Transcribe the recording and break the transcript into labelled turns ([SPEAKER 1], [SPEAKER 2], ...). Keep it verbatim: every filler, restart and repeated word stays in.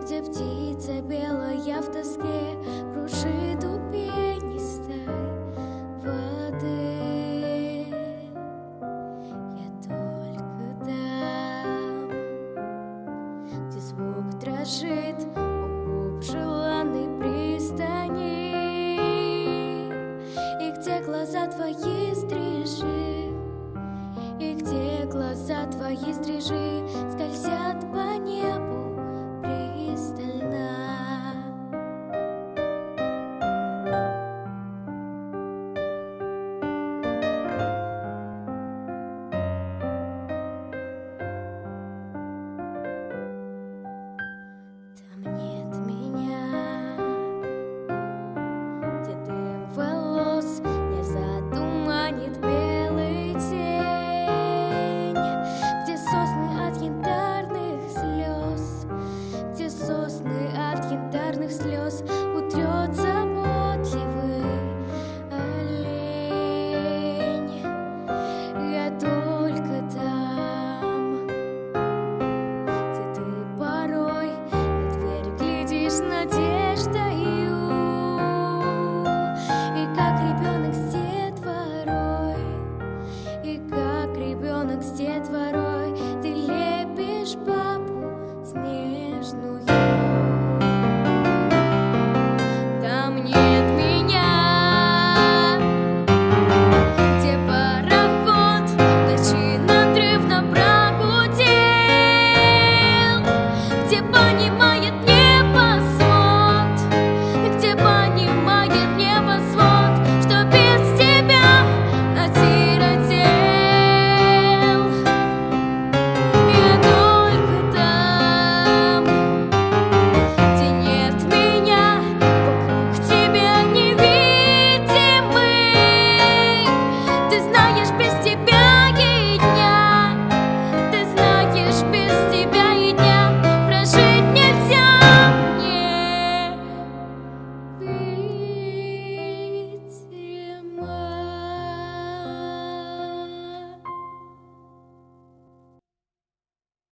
[SPEAKER 1] где птица белая в тоске кружит у пенистой воды. Я только там, где звук дрожит у губ желанной пристани, и где глаза твои стрижи, и где глаза твои стрижи скользят по небу